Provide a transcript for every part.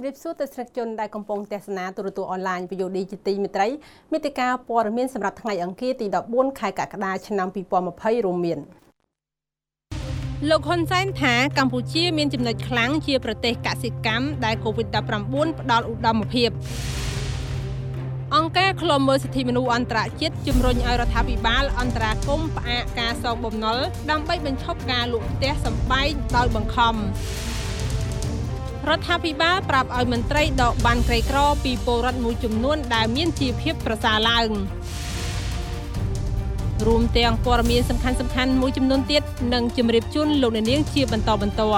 รีบสู้แต่สจนได้กำปองเทศนาตัวออนไลน์ประโยชน์ดีจิตมิตรมิติกาปอร์เมียนสำหรับทั้งไงอังกีตีดอกบุญขายกะกระดาชนำปีปอมาเพย์โรเมียนโลกคนไซน์ถากัมพูชีมีจำนวนครั้งเชียประเทศกสิกรรมได้โควิดดับรำบุญดอลอุดมเพียบองค์การคลอมเมอร์สถิมนูอันตรจิตจุมรนไอรัฐบิบาลอันตราคมปะกาซองบ่มนลดำไปเป็นชอบการลุเตะสัมไปดอยบังคอมรัฐบิบาลปรับเอามันไตรดอกบานไกรกรอปีโปรัดมูจุมนวนได้เมียนจีเพียบประสาลังรวมเตียงปรมีสำคัญมูจุมนวนเตี้ยนังจุมริบจุนลงในเลี้ยงเชียบรรทบรรทม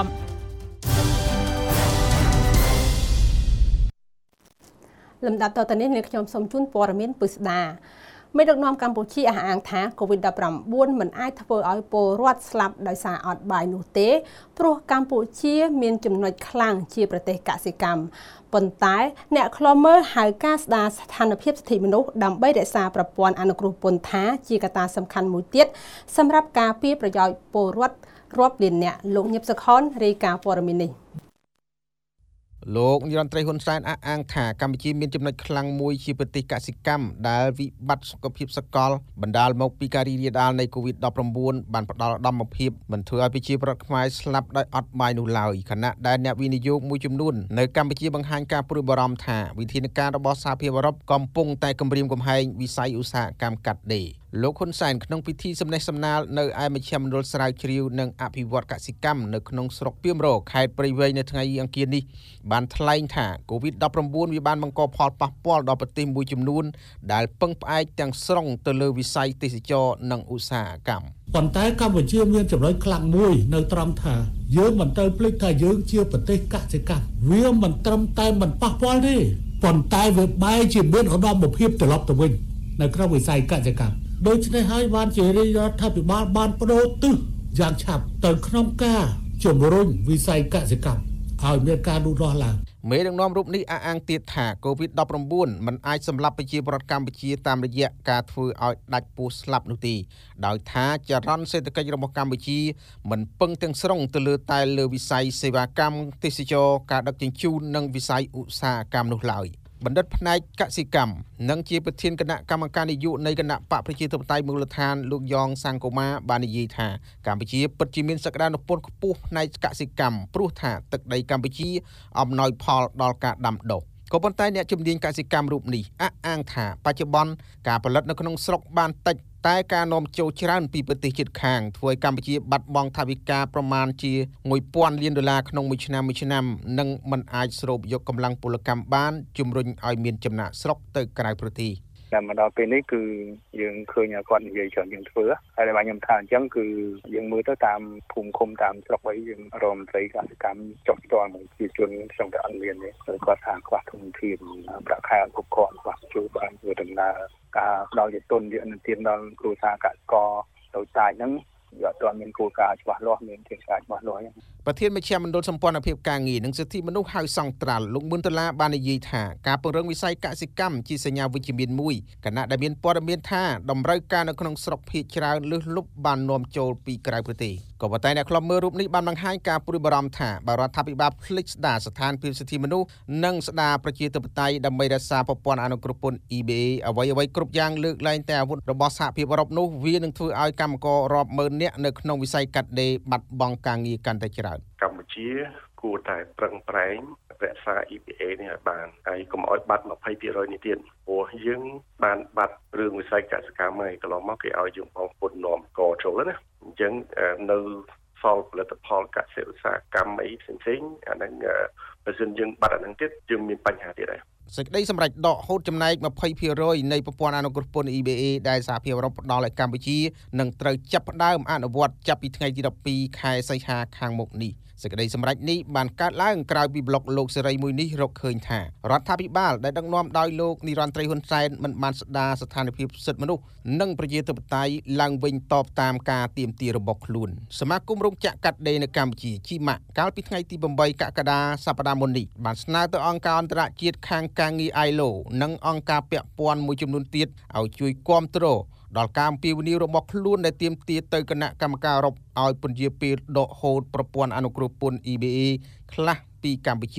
ลำดับต่อตอนนี้ในขยมสมจุนปรมีปึษดาไม่ดักน้อมกัมพูชีอาหารท้าโควิดดับรำบุญเหมือนไอทเวอร์เอาโปรวดสลับโดยสารอดบายนูเต้เพราะกัมพูชีมีจำนวนครั้งเชียประเทศกสิกรรมปนท้ายเนคลอมเมอร์หายกาสดาสถานเพียบสถิมนุษย์ดำใบเดซาประปวนอนุกรุปนท้าจีกตาสำคัญมูเตียสำหรับการปีประยอยโปรวดรวบเลียนเนี่ยลงเงียบสะค้อนรีกาปรมินีโลกนิรันดร์ไตรฮุนไซน์อ้างថាកម្ពុជាមានចំណុចខ្លាំងមួយជាប្រទេសកសិកម្មដែលវិបត្តិសុខភាពសកលបណ្ដាលមកពីការរីករាលដាលនៃ COVID-19 បានផ្ដល់ដំណភាពមិនធ្វើឲ្យប្រជាពលរដ្ឋខ្មែរស្លាប់ដោយអត់បាយនោះឡើយខណៈដែលអ្នកវិនិយោគមួយចំនួននៅកម្ពុជាបង្ហាញការព្រួយបារម្ភថាវិធានការរបស់សហភាពអឺរ៉ុបកំពុងតែគំរាមកំហែងវិស័យឧស្សាហកម្មកាត់ដេរលោកហ៊ុនសែនក្នុងពិធីសម្ដែងសម្ដាលនៅឯមជ្ឈមណ្ឌលស្រាវជ្រាវនិងអភិវឌ្ឍកសិកម្មនៅក្នុងស្រុកពាមរកខេត្តព្រៃវែងនៅថ្ងៃអង្គារនេះបានថ្លែងថា COVID-19 វាបានបង្កផលប៉ះពាល់ដល់ប្រទេសមួយចំនួនដែលពឹងផ្អែកទាំងស្រុងទៅលើវិស័យទេសចរណ៍និងឧស្សាហកម្មប៉ុន្តែកម្ពុជាមានចំណុចខ្លាំងមួយនៅត្រង់ថាយើងមិនទៅភ្លេចថាយើងជាប្រទេសកសិកម្មវាមិនត្រឹមតែមិនប៉ះពាល់ទេប៉ុន្តែវាបែរជាមានឧត្តមភាពត្រឡប់ទៅវិញនៅក្នុងវិស័យកសិកម្មដូច្នេះហើយបានជារាជរដ្ឋាភិបាលបានបដូរទិសយ៉ាងឆាប់ទៅក្នុងការជំរុញវិស័យកសិកម្មឲ្យមានការលូតលាស់ឡើងមេដឹកនាំរូបនេះអះអាងទៀតថា COVID-19 មិនអាចសម្លាប់ប្រជាពលរដ្ឋកម្ពុជាតាមរយៈការធ្វើឲ្យដាច់ពោះស្លាប់នោះទេដោយថាចរន្តសេដ្ឋកិច្ចរបស់កម្ពុជាមិនពឹងទាំងស្រុងទៅលើវិស័យសេវាកម្មទេសចរណ៍ការដឹកជញ្ជូននិងវិស័យឧស្សាហកម្មនោះឡើយបណ្ឌិតផ្នែកកសិកម្មនិងជាប្រធានគណៈកម្មការនយោបាយនៃគណៈបកប្រជាធិបតេយ្យមូលដ្ឋានលោកយ៉ងសង្គមាបាននិយាយថាកម្ពុជាពិតជាមានសក្តានុពលខ្ពស់ផ្នែកកសិកម្មព្រោះថាទឹកដីកម្ពុជាអំណោយផលដល់ការដាំដុះក៏ប៉ុន្តែអ្នកជំនាញកសិកម្មរូបនេះអះអាងថាបច្ចុប្បន្នការផលិតនៅក្នុងស្រុកបានតិចតែការនាំចូលច្រើនពីប្រទេសជិតខាងធ្វើឲ្យកម្ពុជាបាត់បង់ថវិកាប្រមាណជា $1,000 លានក្នុងមួយឆ្នាំនិងមិនអាចស្រូបយកកម្លាំងពលកម្មបានជំរុញឲ្យមានចំណាកស្រុកទៅក្រៅប្រទេសតែមកដល់ពេលនេះគឺយើងឃើញគាត់និយាយច្រើនយើងធ្វើហើយដែលខ្ញុំថាអញ្ចឹងគឺយើងមើលទៅតាមភូមិឃុំតាមស្រុកអីយើងរមត្រីកសិកម្មចុះផ្ទាល់មកជាជនក្នុងតែអត់មានទេគាត់ថាខ្វះធនធានប្រាក់ខែគ្រប់គ្រាន់ខ្វះជួបបានធ្វើដំណើរការផ្ដល់ជាទុនយកនឹងទានដល់គ្រួសារកសិករតូចតាចហ្នឹងយកតើមានគោលការណ៍ច្បាស់លាស់មានធានការច្បាស់លាស់ប្រធានមជ្ឈមណ្ឌលសម្ព័ន្ធភាពការងារនិងសិទ្ធិមនុស្សហៅសង្ត្រាល់លោកមឿនដុល្លារបាននិយាយថាការពង្រឹងវិស័យកសិកម្មជាសញ្ញាវិជ្ជមានមួយគណៈដែលមានព័ត៌មានថាតម្រូវការនៅក្នុងស្រុកភាគច្រើនលើសលប់បាននាំចូលពីក្រៅប្រទេសក៏ប៉ុន្តែអ្នកខ្លំមើលរូបនេះបានបង្ហាញការព្រួយបារម្ភថាបរដ្ឋាភិបាលភ្លេចស្ដារស្ថានភាពសិទ្ធិមនុស្សនិងស្ដារប្រជាធិបតេយ្យដើម្បីរក្សាប្រព័ន្ធអនុគ្រោះពន្ធ EBA អ្វីគ្រប់យ៉ាងលើកលែងតែអាវុធរបស់សហភាពអឺរ៉ុបនោះវានឹងធ្វើឲ្យកម្មកររាប់ម៉ឺននាក់នៅក្នុងវិស័យកាត់ដេរបាត់បង់ការងារកាន់តែច្រើនកម្ពុជាគួរតែប្រឹងប្រែងរក្សា EPA នេះឲ្យបានហើយកុំឲ្យបាត់ 20% នេះទៀតព្រោះយើងបានបាត់រឿងវិស័យកសិកម្មហើយកន្លងមកគេឲ្យយើងបងពុននាំកចូលណាអញ្ចឹងនៅសល់ផលិតផលកសិឧស្សាហកម្មអីផ្សេងៗអាហ្នឹងបើសិនយើងបាត់អាហ្នឹងទៀតយើងមានបញ្ហាទៀតដែរសេចក្តីសម្រេចដកហូតចំណែក 20% នៃប្រព័ន្ធអនុគ្រោះពន្ធ EBA ដែលសហភាពអឺរ៉ុបផ្ដល់ឲ្យកម្ពុជានឹងត្រូវចាប់ផ្ដើមអនុវត្តចាប់ពីថ្ងៃទី 12 ខែសីហាខាងមុខនេះសេចក្តីសម្រេចនេះបានកើតឡើងក្រោយពីប្លុកលោកសេរីមួយនេះរកឃើញថារដ្ឋាភិបាលដែលដឹកនាំដោយលោកនិរន្តរ៍ត្រីហ៊ុនសែនមិនបានស្ដារស្ថានភាពសិទ្ធិមនុស្សនិងប្រជាធិបតេយ្យឡើងវិញតបតាមការទាមទាររបស់ខ្លួនសមាគមរោងចក្រកាត់ដេរនៅកម្ពុជាជីម៉ាក់កាលពីថ្ងៃទី 8 កក្កដាសប្តាហ៍មុននេះបានស្នើទៅអង្គការអន្តរជាតិខាងការងារ ILO និងអង្គការពាក់ព័ន្ធមួយចំនួនទៀតឲ្យជួយគាំទ្រដល់ការអំពាវនាវរបស់ខ្លួនដែលទាមទារទៅគណៈកម្មការអឺរ៉ុបឲ្យពន្យាពេលដកហូតប្រព័ន្ធអនុគ្រោះពន្ធ EBA ខ្លះពីកម្ពុជានោះ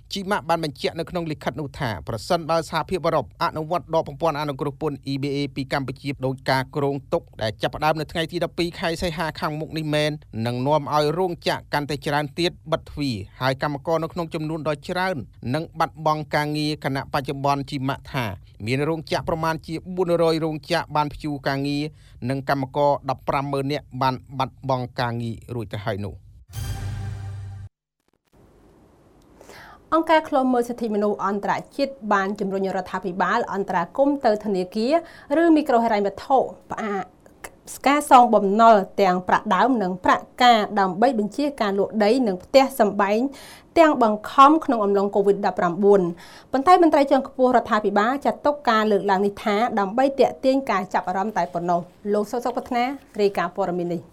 ជីម៉ាក់បានបញ្ជាក់នៅក្នុងលិខិតនោះថាប្រសិនបើសហភាពអឺរ៉ុបអនុវត្តដកប្រព័ន្ធអនុគ្រោះពន្ធ EBA ពីកម្ពុជាដោយការគ្រោងទុកដែលចាប់ផ្ដើមនៅថ្ងៃទី12ខែសីហាខាងមុខនេះមែននឹងនាំឲ្យរោងចក្រកាន់តែច្រើនទៀតបិទទ្វារហើយកម្មករនៅក្នុងចំនួនដ៏ច្រើននឹងបាត់បង់ការងារគណៈបច្ចុប្បន្នជីម៉ាក់ថាមានរោងចក្រប្រមាណជា400រោងចក្របានព្យួរការងារនិងកម្មករ 150,000 នាក់បានបាត់បង់ការងាររួចទៅហើយនោះអង្គការឃ្លាំមើលសិទ្ធិមនុស្សអន្តរជាតិបានជំរុញរដ្ឋាភិបាលអន្តរាគមន៍ទៅធនាគារឬមីក្រូហិរញ្ញវត្ថុផ្អាកការសងបំណុលទាំងប្រាក់ដើមនិងប្រាក់ការដើម្បីបញ្ជាការលក់ដីនិងផ្ទះសម្បែងទាំងបង្ខំក្នុងអំឡុង COVID-19 ប៉ុន្តែមន្ត្រីជាន់ខ្ពស់រដ្ឋាភិបាលចាត់ទុកការលើកឡើងនេះថាដើម្បីទាក់ទាញការចាប់អារម្មណ៍តែប៉ុណ្ណោះលោកសុកវឌ្ឍនារាយការណ៍ព័ត៌មាននេះ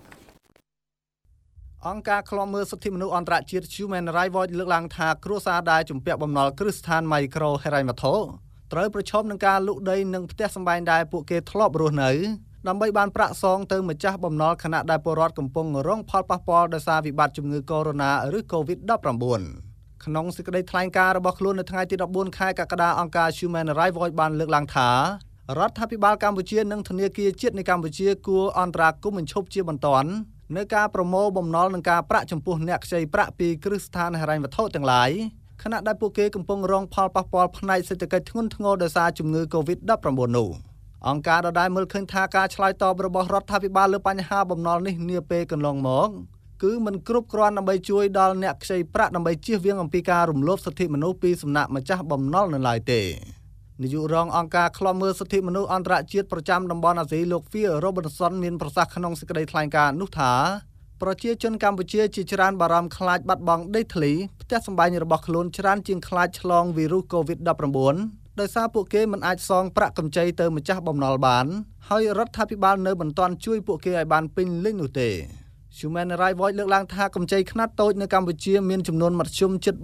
អង្គការឃ្លាំមើលសិទ្ធិមនុស្សអន្តរជាតិ Human Rights Watch លើកឡើងថាគ្រួសារដែលជំពាក់បំណុលគ្រឹះស្ថានមីក្រូហិរញ្ញវត្ថុត្រូវប្រឈមនឹងការលក់ដីនិងផ្ទះសម្បែងដែលពួកគេធ្លាប់រស់នៅដើម្បីបានប្រាក់សងទៅម្ចាស់បំណុលខណៈដែលពលរដ្ឋកំពុងរងផលប៉ះពាល់ដោយសារវិបត្តិជំងឺកូវីដ ឬ COVID-19 ក្នុងសេចក្តីថ្លែងការណ៍របស់ខ្លួននៅថ្ងៃទី14ខែកក្កដាអង្គការ Human Rights Watch បានលើកឡើងថារដ្ឋាភិបាលកម្ពុជានិងធនាគារជាតិនៃកម្ពុជាគួរអន្តរាគមន៍បញ្ឈប់ជាបន្ទាន់នៅការប្រមូលបំណុលនិងការប្រាក់ចំពោះអ្នកខ្ចីប្រាក់ពីគ្រឹះស្ថានហិរញ្ញវត្ថុទាំងឡាយខណៈដែលពួកគេកំពុងរងផលប៉ះពាល់ផ្នែកសេដ្ឋកិច្ចធ្ងន់ធ្ងរដោយសារជំងឺ COVID-19 នោះអង្គការដដែលមើលឃើញថាការឆ្លើយតបរបស់រដ្ឋាភិបាលលើបញ្ហាបំណុលនេះនាពេលកន្លងមកគឺមិនគ្រប់គ្រាន់ដើម្បីជួយដល់អ្នកខ្ចីប្រាក់ដើម្បីជៀសវាងអំពីការរំលោភសិទ្ធិមនុស្សពីសំណាក់ម្ចាស់បំណុលនៅឡើយទេនាយករងអង្គការឃ្លាំមើលសិទ្ធិមនុស្សអន្តរជាតិប្រចាំតំបន់អាស៊ីលោក Phil Robertson មានប្រសាសន៍ក្នុងសេចក្តីថ្លែងការណ៍នោះថាប្រជាជនកម្ពុជាជាច្រើនបារម្ភខ្លាចបាត់បង់ដីធ្លីផ្ទះសម្បែងរបស់ខ្លួនច្រើនជាងខ្លាចឆ្លងវីរុស COVID-19 ដោយសារពួកគេមិនអាចសងប្រាក់កម្ចីទៅម្ចាស់បំណុលបានហើយរដ្ឋាភិបាលនៅមិនទាន់ជួយពួកគេឲ្យបានពេញលេញនោះទេ Human Rights Watch លើកឡើងថាកម្ចីខ្នាតតូចនៅកម្ពុជាមានចំនួនមធ្យមជិត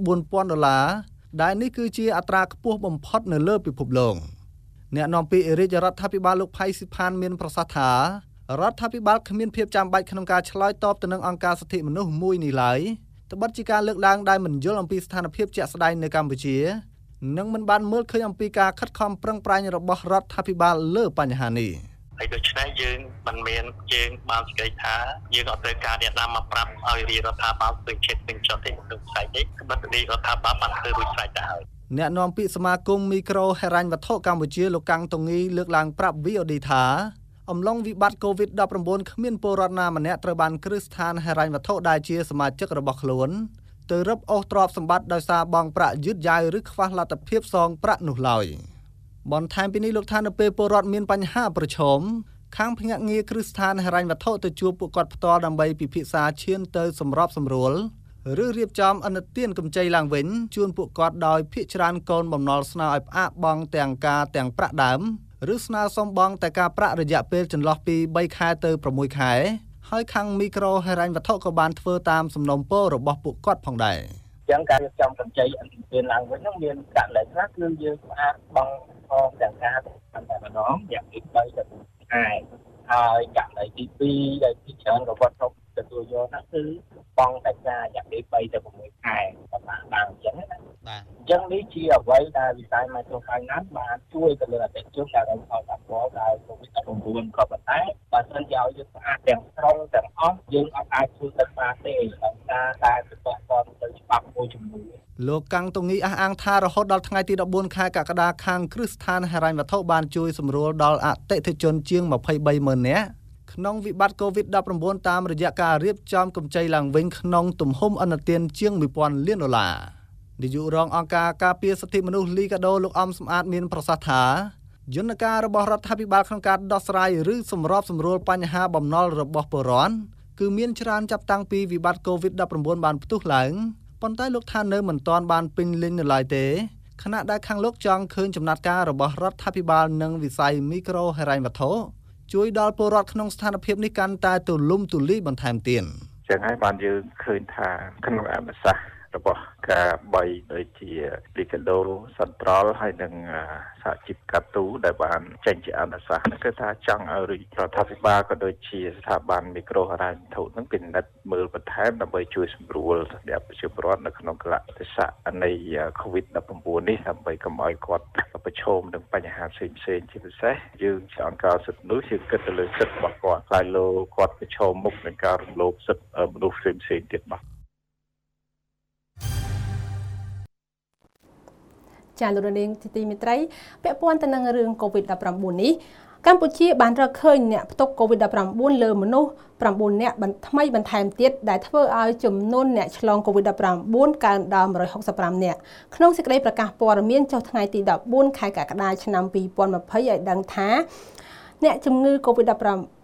$4,000ដែលនេះគឺជាអត្រាខ្ពស់បំផុតនៅលើពិភពលោកអ្នកនាំពាក្យរាជរដ្ឋាភិបាលលោកផៃស៊ីផានមានប្រសាសន៍ថារដ្ឋាភិបាលគ្មានភាពចាំបាច់ក្នុងការឆ្លើយតបទៅនឹងអង្គការសិទ្ធិមនុស្សមួយនេះឡើយត្បិតជាការលើកឡើងដែលមិនយល់អំពីស្ថានភាពជាក់ស្ដែងនៅកម្ពុជានិងមិនបានមើលឃើញអំពីការខិតខំប្រឹងប្រែងរបស់រដ្ឋាភិបាលលើបញ្ហានេះហើយដូច្នេះយើងមិនមានយើងបានស្គាល់ថាយើងអត់ត្រូវការអ្នកណាមកប្រាប់ឲ្យរាជរដ្ឋាភិបាលពេញចិត្តពេញចុះទេក្នុងផ្នែកនេះក្បត់រាជរដ្ឋាភិបាលបានធ្វើរួចស្រេចទៅហើយអ្នកនាំពាក្យសមាគមមីក្រូហិរញ្ញវត្ថុកម្ពុជាលោកកាំងតុងងីលើកឡើងប្រាប់ VOD ថាអំឡុងវិបត្តិ COVID-19 គ្មានពលរដ្ឋណាម្នាក់ត្រូវបានគ្រឹះស្ថានហិរញ្ញវត្ថុដែលជាសមាជិករបស់ខ្លួនទៅរឹបអូសទ្រព្យសម្បត្តិដោយសារបង់ប្រាក់យឺតយ៉ាវឬខ្វះលទ្ធភាពសងប្រាក់នោះឡើយបន្ថែមពីនេះលោកថានៅពេលពលរដ្ឋមានបញ្ហាប្រឈមខាងភ្នាក់ងារគ្រឹះស្ថានហិរញ្ញវត្ថុទៅជួបពួកគាត់ផ្ទាល់ដើម្បីពិភាក្សាឈានទៅសម្របសម្រួលឬរៀបចំអនុទានកម្ចីឡើងវិញជូនពួកគាត់ដោយភាគច្រើនកូនបំណុលស្នើឲ្យផ្អាកបង់ទាំងការទាំងប្រាក់ដើមឬស្នើសុំបង់តែការប្រាក់រយៈពេលចន្លោះពី3ខែទៅ6ខែហើយខាងមីក្រូហិរញ្ញវត្ថុក៏បានធ្វើតាមសំណូមពររបស់ពួកគាត់ផងដែរអញ្ចឹងការរៀបចំកម្ចីអនុទានឡើងវិញនោះមានករណីខ្លះគឺយើងផ្អាកបង់ផងទាំងការតែម្ដងរយៈពេល3ទៅ4ខែហើយករណីទី2ដែលជាច្រើនក៏គាត់ထုတ်ទទួលយកនោះគឺបង់តែការរយៈពេល3ទៅ6ខែបាទអញ្ចឹងណាបាទអញ្ចឹងនេះជាអ្វីដែលវិស័យ Microfinance បានជួយទៅលើអតិថិជនដែលរងផលប៉ះពាល់ដោយ COVID-19 ក៏ប៉ុន្តែបើសិនជាឲ្យយើងស្អាតទាំងស្រុងទាំងអស់យើងអត់អាចធ្វើទៅបានទេដោយសារតែប្រព័ន្ធទៅច្បាប់មួយចំនួនលោកកាំងតុងងីអះអាងថារហូតដល់ថ្ងៃទី14ខែកក្កដាខាងគ្រឹះស្ថានហិរញ្ញវត្ថុបានជួយសម្រួលដល់អតិថិជនជាង 23,000 នាក់ក្នុងវិបត្តិ COVID-19 តាមរយៈការរៀបចំកម្ចីឡើងវិញក្នុងទំហំអនុទានជាង$1,000 លាននាយករងអង្គការការពារសិទ្ធិមនុស្សលីកាដូលោកអំសំអាតមានប្រសាសន៍ថាយន្តការរបស់រដ្ឋាភិបាលក្នុងការដោះស្រាយឬសម្របសម្រួលបញ្ហាបំណុលរបស់ពលរដ្ឋគឺមានច្រើនចាប់តាំងពីវិបត្តិ COVID-19 បានផ្ទុះឡើងប៉ុន្តែលោកថានៅមិនទាន់បានពេញលេញនៅឡើយទេខណៈដែលខាងលោកចង់ឃើញចំណាត់ការរបស់រដ្ឋាភិបាលនិងវិស័យមីក្រូហិរញ្ញវត្ថុជួយដល់ពលរដ្ឋក្នុងស្ថានភាពនេះកាន់តែទូលំទូលាយបន្ថែមទៀតចឹងហើយបានយើងឃើញថាក្នុងអនុសាសន៍របស់ការបីដូចជាលីកាដូសិនត្រលហើយនិងសហជីពកាទូដែលបានចេញជាអនុសាសន៍គឺថាចង់ឲ្យរដ្ឋាភិបាលក៏ដូចជាស្ថាប័នមីក្រូហិរញ្ញវត្ថុនឹងពិនិត្យមើលបន្ថែមដើម្បីជួយសម្រួលសម្រាប់ប្រជាពលរដ្ឋនៅក្នុងកលៈទេសៈនៃ COVID-19 នេះដើម្បីកុំឲ្យគាត់ប្រឈមនឹងបញ្ហាផ្សេងៗជាពិសេសយើងជាអង្គការសិទ្ធិមនុស្សយើងគិតទៅលើសិទ្ធិរបស់គាត់ហើយលោកគាត់ប្រឈមមុខនឹងការរំលោភសិទ្ធិមនុស្សផ្សេងៗទៀតបាទចាលោកនាងទីមេត្រីពាក់ព័ន្ធទៅនឹងរឿង COVID-19 នេះកម្ពុជាបានរកឃើញអ្នកផ្ទុក COVID-19 លើមនុស្ស9នាក់ថ្មីបន្ថែមទៀតដែលធ្វើឲ្យចំនួនអ្នកឆ្លង COVID-19 កើនដល់165នាក់ក្នុងសេចក្តីប្រកាសព័ត៌មានចុះថ្ងៃទី14ខែកក្កដាឆ្នាំ2020ឲ្យដឹងថាអ្នកជំងឺ COVID-19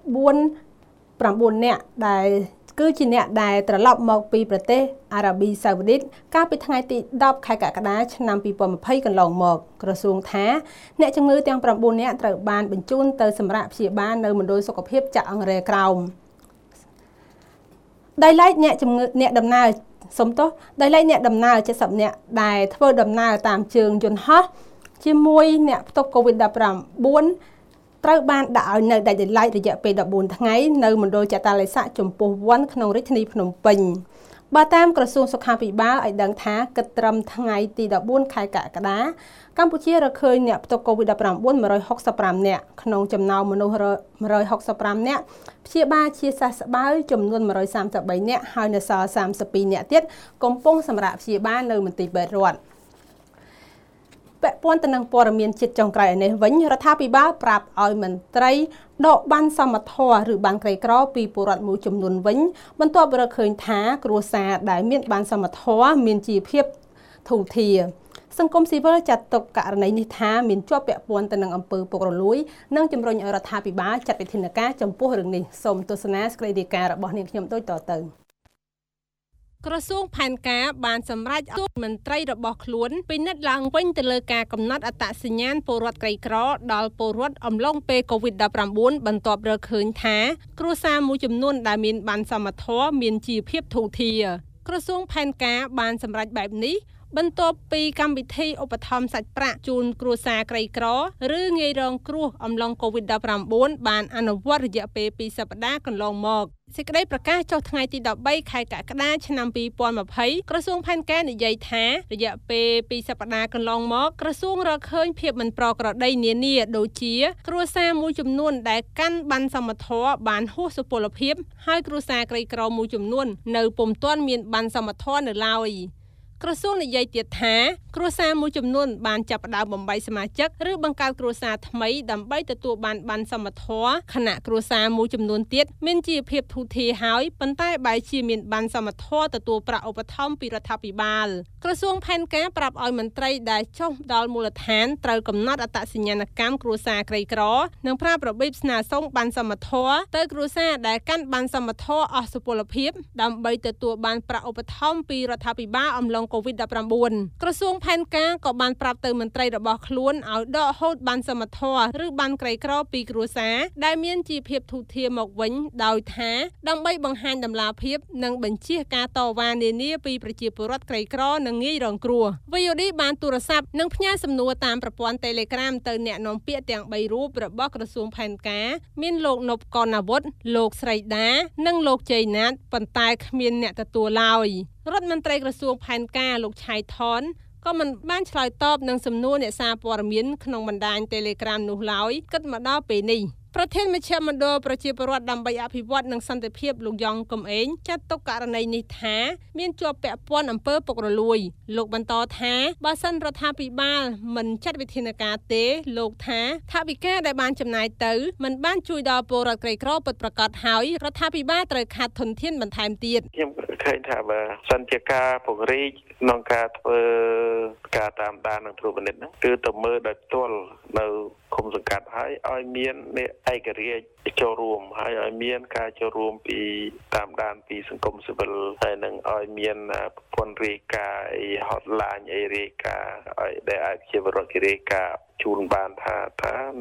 9នាក់ដែលគឺជាអ្នកដែលត្រឡប់មកពីប្រទេសអារ៉ាប៊ីសាអូឌីតកាលពីថ្ងៃទី10ខែកក្កដាឆ្នាំ2020កន្លងមកក្រសួងថាអ្នកជំងឺទាំង9នាក់ត្រូវបានបញ្ជូនទៅសម្រាកព្យាបាលនៅមណ្ឌលសុខភាពចាក់អង្រែក្រោមដោយឡែកអ្នកជំងឺអ្នកដំណើរ70នាក់ដែលធ្វើដំណើរតាមជើងយន្តហោះជាមួយអ្នកផ្ទុក COVID-19 ត្រូវបានដាក់ឲ្យនៅដាច់ដោយឡែករយៈពេល14ថ្ងៃនៅមណ្ឌលចតាឡេស័កចំពោះវ័នក្នុងរាជធានីភ្នំពេញបើតាមក្រសួងសុខាភិបាលឲ្យដឹងថាគិតត្រឹមថ្ងៃទី14ខែកក្កដាកម្ពុជារកឃើញអ្នកផ្ទុក COVID-19 165នាក់ក្នុងចំណោមមនុស្ស165នាក់ព្យាបាលជាសះស្បើយចំនួន133នាក់ហើយនៅសល់32នាក់ទៀតកំពុងសម្រាកព្យាបាលនៅមន្ទីរពេទ្យរដ្ឋពាក់ព័ន្ធទៅនឹងព័ត៌មានជាតិចុងក្រោយនេះវិញរដ្ឋាភិបាលប្រាប់ឲ្យមន្ត្រីដកបានសមត្ថភាពឬបានក្រីក្រពីពលរដ្ឋមួយចំនួនវិញបន្ទាប់រកឃើញថាគ្រួសារដែលមានបានសមត្ថភាពមានជីវភាពធូរធារសង្គមស៊ីវិលចាត់ទុកករណីនេះថាមានជាប់ពាក់ព័ន្ធទៅនឹងអំពើពុករលួយនិងជំរុញឲ្យរដ្ឋាភិបាលចាត់វិធានការចំពោះរឿងនេះសូមទស្សនាសេចក្តីរាយការណ៍របស់នាងខ្ញុំដូចតទៅក្រសួងផែនការបានសម្រេចឲ្យមន្ត្រីរបស់ខ្លួនពិនិត្យឡើងវិញទៅលើការកំណត់អត្តសញ្ញាណពលរដ្ឋក្រីក្រដល់ពលរដ្ឋអំឡុងពេល COVID-19 បន្ទាប់រកឃើញថាគ្រួសារមួយចំនួនដែលមានបានសមត្ថភាពមានជីវភាពធូរធារក្រសួងផែនការបានសម្រេចបែបនេះបន្ទាប់ពីកម្មវិធីឧបត្ថម្ភសាច់ប្រាក់ជូនគ្រួសារក្រីក្រឬងាយរងគ្រោះអំឡុង COVID-19 បានអនុវត្តរយៈពេល2សប្តាហ៍កន្លងមកសេចក្តីប្រកាសចុះថ្ងៃទី13ខែកក្កដាឆ្នាំ2020ក្រសួងផែនការនិយាយថារយៈពេល2សប្តាហ៍កន្លងមកក្រសួងរកឃើញភាពមិនប្រក្រតីនានាដូចជាគ្រួសារមួយចំនួនដែលកាន់ប័ណ្ណសមត្ថភាពបានហួសសុពលភាពហើយគ្រួសារក្រីក្រមួយចំនួននៅពុំទាន់មានប័ណ្ណសមត្ថភាពនៅឡើយក្រសួងនិយាយទៀតថាគ្រួសារមួយចំនួនបានចាប់ផ្ដើមបំបីសមាជិកឬបង្កើតគ្រួសារថ្មីដើម្បីទទួលបានប័ណ្ណសមត្ថភាពខណៈគ្រួសារមួយចំនួនទៀតមានជីវភាពធូរធារហើយប៉ុន្តែបែរជាមានប័ណ្ណសមត្ថភាពទទួលប្រាក់ឧបត្ថម្ភពីរដ្ឋាភិបាលក្រសួងផែនការប្រាប់ឲ្យមន្ត្រីដែលចុះដល់មូលដ្ឋានត្រូវកំណត់អត្តសញ្ញាណកម្មគ្រួសារក្រីក្រនិងប្រាប់របៀបស្នើសុំប័ណ្ណសមត្ថភាពទៅគ្រួសារដែលកាន់ប័ណ្ណសមត្ថភាពអស់សុពលភាពដើម្បីទទួលបានប្រាក់ឧបត្ថម្ភពីរដ្ឋាភិបាលអំឡុងCOVID-19 ក្រសួងផែនការក៏បានប្រាប់ទៅមន្ត្រីរបស់ខ្លួនឲ្យដកហូតប័ណ្ណសមត្ថភាពឬប័ណ្ណក្រីក្រពីគ្រួសារដែលមានជីវភាពធូរធារមកវិញដោយថាដើម្បីបង្ហាញតម្លាភាពនិងបញ្ជាការតវ៉ានានាពីប្រជាពលរដ្ឋក្រីក្រនិងងាយរងគ្រោះ VOD បានទូរស័ព្ទនិងផ្ញើសំណួរតាមប្រព័ន្ធ Telegram ទៅអ្នកនាំពាក្យទាំង3រូបរបស់ក្រសួងផែនការមានលោកនប់កនអាវុធលោកស្រីដានិងលោកជ័យណាតប៉ុន្តែគ្មានអ្នកទទួលឡើយរដ្ឋមន្ត្រីក្រសួងផែនការលោកឆៃថនក៏មិនបានឆ្លើយតបនឹងសំណួរអ្នកសារព័ត៌មានក្នុងបណ្ដាញ Telegram នោះឡើយគិតមកដល់ពេលនេះប្រធានមជ្ឈមណ្ឌលប្រជាពលរដ្ឋដើម្បីអភិវឌ្ឍនិងសន្តិភាពលោកយ៉ងកំឯងចាត់ទុកករណីនេះថាមានជាប់ពាក់ព័ន្ធអំពើពុករលួយលោកបន្តថាបើសិនរដ្ឋាភិបាលមិនចាត់វិធានការទេលោកថាថវិកាដែលបានចំណាយទៅមិនបានជួយដល់ពលរដ្ឋក្រីក្រពិតប្រាកដហើយរដ្ឋាភិបាលត្រូវខាត់ធនធានបន្ថែមទៀតខ្ញុំឃើញថាបើសិនជាការពង្រីកក្នុងការធ្វើការតាមដាននិងត្រួតពិនិត្យហ្នឹងគឺទៅមើលដោយផ្ទាល់នៅគុំសង្កាត់ហើយឲ្យមានអ្នកឯករាជ្យចូលរួមហើយឲ្យមានការចូលរួមពីតាមដានពីសង្គមស៊ីវិលហើយនឹងឲ្យមានប្រព័ន្ធរាយការណ៍hotline រាយការណ៍ឲ្យដែលអាចជាបរិយាកាសជូនបានថាអ្នក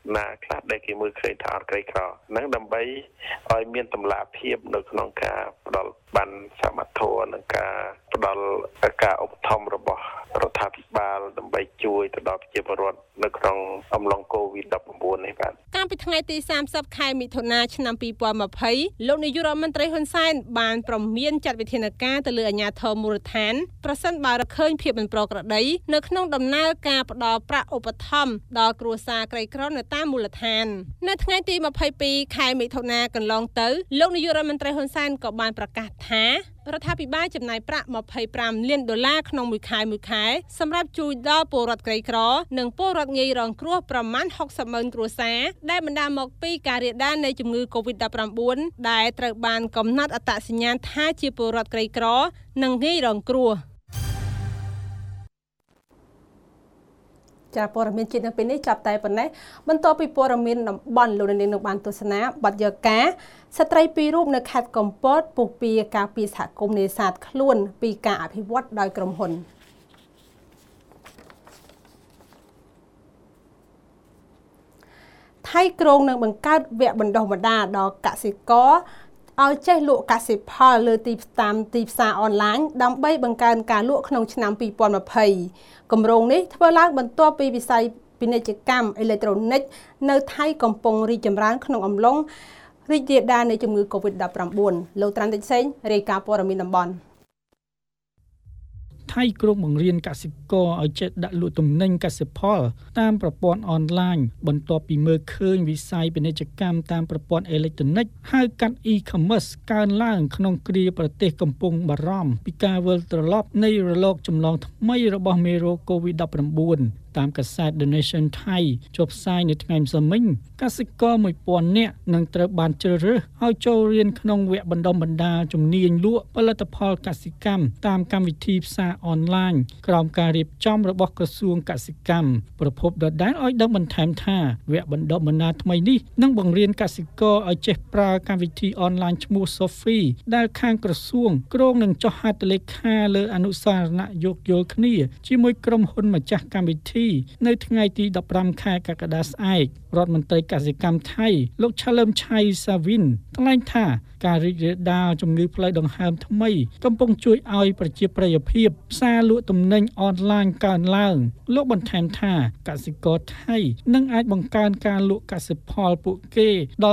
ណាខ្លះដែលគេមើលឃើញថាអត់ក្រីក្រហ្នឹងដើម្បីឲ្យមានតម្លាភាពនៅក្នុងការផ្ដល់បានសមត្ថភាពនិងការផ្ដល់ការឧបត្ថម្ភរបស់រដ្ឋាភិបាលដើម្បីជួយទៅដល់ប្រជាពលរដ្ឋនៅក្នុងអំឡុង COVID-19 នេះបាទកាលពីថ្ងៃទី30ខែមិថុនាឆ្នាំ2020លោកនាយករដ្ឋមន្ត្រីហ៊ុនសែនបានប្រមានចាត់វិធានការទៅលើអាជ្ញាធរមូលដ្ឋានប្រសិនបើរកឃើញភាពមិនប្រក្រតីនៅក្នុងដំណើរការផ្ដល់ប្រាក់ឧបត្ថម្ភដល់គ្រួសារក្រីក្រនៅតាមមូលដ្ឋាននៅថ្ងៃទី22ខែមិថុនាកន្លងទៅលោកនាយករដ្ឋមន្ត្រីហ៊ុនសែនក៏បានប្រកាសថារដ្ឋាភិបាលចំណាយប្រាក់$25 លានក្នុងមួយខែសម្រាប់ជួយដល់ពលរដ្ឋក្រីក្រនិងពលរដ្ឋងាយរងគ្រោះប្រមាណ60,000គ្រួសារដែលបណ្ដាលមកពីការរាលដាលនៃជំងឺ COVID-19 ដែលត្រូវបានកំណត់អត្តសញ្ញាណថាជាពលរដ្ឋក្រីក្រនិងងាយរងគ្រោះចាព័ត៌មានជាតិនៅពេលនេះចាប់តែប៉ុណ្ណេះបន្តពីព័ត៌មានតំបន់លោកនាងនឹងបានទស្សនាបទយកាស្ត្រី2រូបនៅខេត្តកំពតពុះពៀការពីសហគមន៍នេសាទខ្លួនពីការអភិវឌ្ឍដោយក្រុមហ៊ុនថៃក្រុងនឹងបង្កើតវគ្គបណ្ដុះបណ្ដាលដល់កសិករឲ្យចេះលក់កសិផលលើទីផ្សារអនឡាញដើម្បីបង្កើនការលក់ក្នុងឆ្នាំ2020គម្រោងនេះធ្វើឡើងបន្ទាប់ពីវិស័យពាណិជ្ជកម្មអេឡិចត្រូនិកនៅថៃកំពុងរីកចម្រើនក្នុងអំឡុងរីករាលដាលនៃជំងឺ COVID-19 លោកត្រាន់តិចសេងរាយការណ៍ព័ត៌មានតំបន់ថៃក្រុងបង្រៀនកសិករឲ្យចេះដាក់លក់ទំនិញកសិផលតាមប្រព័ន្ធអនឡាញបន្ទាប់ពីមើលឃើញវិស័យពាណិជ្ជកម្មតាមប្រព័ន្ធអេឡិចត្រូនិកហៅកាត់ e-commerce កើនឡើងក្នុងគ្រាប្រទេសកំពុងបារម្ភពីការវិលត្រឡប់នៃរលកចម្លងថ្មីរបស់មេរោគ COVID-19 តាមកាសែត The Nation Thai ចុះផ្សាយនៅថ្ងៃម្សិលមិញកសិករ 1000 នាក់នឹងត្រូវបានជ្រើសរើសឲ្យចូលរៀនក្នុងវគ្គបណ្ដុះបណ្ដាលជំនាញលក់ផលិតផលកសិកម្មតាមកម្មវិធីផ្សារអនឡាញក្រោមការរៀបចំរបស់ក្រសួងកសិកម្មប្រពន្ធដដែលឲ្យដឹងបន្ថែមថាវគ្គបណ្ដុះបណ្ដាលថ្មីនេះនឹងបង្រៀនកសិករឲ្យចេះប្រើកម្មវិធីអនឡាញឈ្មោះ Sophie ដែលខាងក្រសួងគ្រោងនឹងចុះហត្ថលេខាលើអនុសារណៈយោគយល់គ្នាជាមួយក្រុមហ៊ុនម្ចាស់កម្មវិធីនៅថ្ងៃទី15ខែកក្កដាស្អែករដ្ឋមន្ត្រីកសិកម្មថៃលោកឆាលឹមឆៃសាវិនថ្លែងថាការរីករាលដាលជំងឺផ្លូវដង្ហើមថ្មីកំពុងជួយឲ្យប្រជាប្រិយភាពផ្សារលក់ទំនិញអនឡាញកើនឡើងលោកបន្ថែមថាកសិករថៃនឹងអាចបង្កើនការលក់កសិផលពួកគេដល់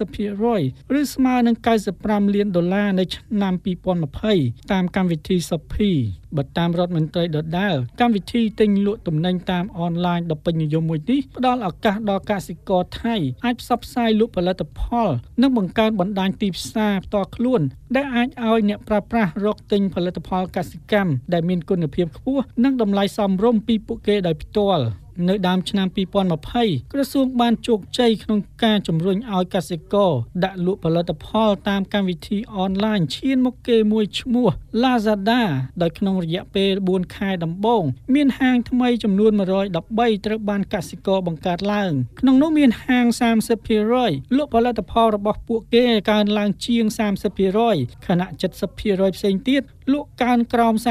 30% ឬស្មើនឹង$95 លាននៅឆ្នាំ2020តាមកម្មវិធី Shopee បើតាមរដ្ឋមន្ត្រីដដែលកម្មវិធីទិញលក់ទំនិញតាមអនឡាញដ៏ពេញនិយមមួយនេះផ្ដល់ឱកាសដល់កសិករថៃអាចផ្សព្វផ្សាយលក់ផលិតផលនិងបង្កើនបណ្ដាញទីផ្សារផ្ទាល់ខ្លួនដែលអាចឲ្យអ្នកប្រើប្រាស់រកទិញផលិតផលកសិកម្មដែលមានគុណភាពខ្ពស់និងតម្លៃសមរម្យពីពួកគេដោយផ្ទាល់នៅដើមឆ្នាំ2020ក្រសួងបានជោគជ័យក្នុងការជំរុញឲ្យកសិករដាក់លក់ផលិតផលតាមកម្មវិធីអនឡាញឈានមុខគេមួយឈ្មោះ Lazada ដោយក្នុងរយៈពេល4ខែដំបូងមានហាងថ្មីចំនួន113ត្រូវបានកសិករបង្កើតឡើងក្នុងនោះមានហាង 30% លក់ផលិតផលរបស់ពួកគេកើនឡើងជាង 30% ខណៈ 70% ផ្សេងទៀតលក់កើនក្រោម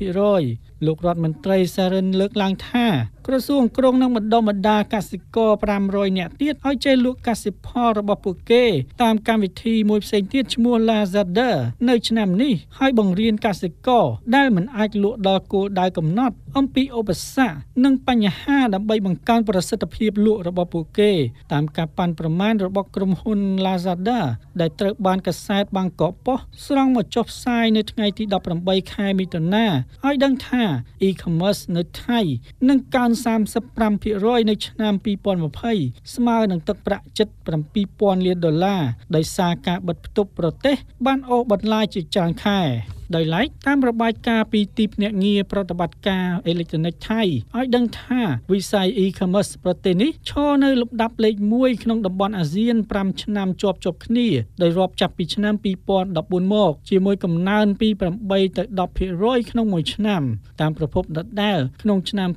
30% លោករដ្ឋមន្ត្រីសារ៉ិនលើកឡើងថាក្រសួងគ្រោងនឹងបណ្ដុះបណ្ដាលកសិករ500នាក់ទៀតឲ្យចេះលក់កសិផលរបស់ពួកគេតាមកម្មវិធីមួយផ្សេងទៀតឈ្មោះ Lazada នៅឆ្នាំនេះហើយបង្រៀនកសិករដែលមិនអាចលក់ដល់គោលដៅកំណត់អំពីឧបសគ្គនិងបញ្ហាដើម្បីបង្កើនប្រសិទ្ធភាពលក់របស់ពួកគេតាមការប៉ាន់ប្រមាណរបស់ក្រុមហ៊ុន Lazada ដែលត្រូវបានកាសែតបាងកកប៉ុស្តិ៍ស្រង់មកចុះផ្សាយនៅថ្ងៃទី18ខែមិថុនាឲ្យដឹងថា e-commerce នៅថៃនឹងកើន 35% នៅឆ្នាំ2020ស្មើនឹងទឹកប្រាក់$77,000 លានដោយសារការបិទផ្ទប់ប្រទេសបានអូសបន្លាយជាច្រើនខែដោយឡែកតាមរបាយការណ៍ពីទីភ្នាក់ងារប្រតិបត្តិការអេឡិចត្រូនិកថៃឲ្យដឹងថាវិស័យ e-commerce ប្រទេសនេះឈរនៅលំដាប់លេខ1ក្នុងតំបន់អាស៊ាន5ឆ្នាំជាប់គ្នាដោយរាប់ចាប់ពីឆ្នាំ2014មកជាមួយកំណើនពី8ទៅ 10% ក្នុងមួយឆ្នាំតាមប្រភពដដែលក្នុងឆ្នាំ